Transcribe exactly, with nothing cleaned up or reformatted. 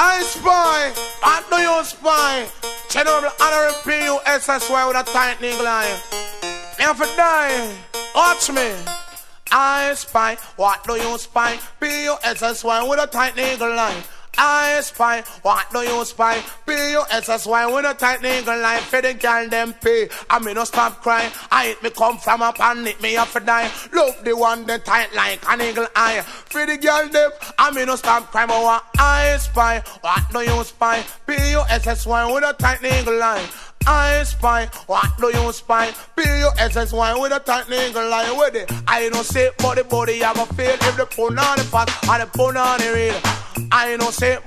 I spy, what do you spy? General Honorary P U S S Y with a tight nigga line. Me have to die, watch me. I spy, what do you spy? P U S S Y with a tight nigga line. I spy, what do you spy? P U S S Y with a tight nigga line. For the girl them pay, I me no stop crying. I hate me come from a panic, me have to die. Love the one that tight like an eagle eye. For the girl them, I me no stop crying. But what I spy, what do you spy? P U S S Y with a tight nigga line. I spy, what do you spy? P U S S Y with a tight nigga line with it. I don't say, but the body I go feel if the put on the fat and the put on the real. I don't say,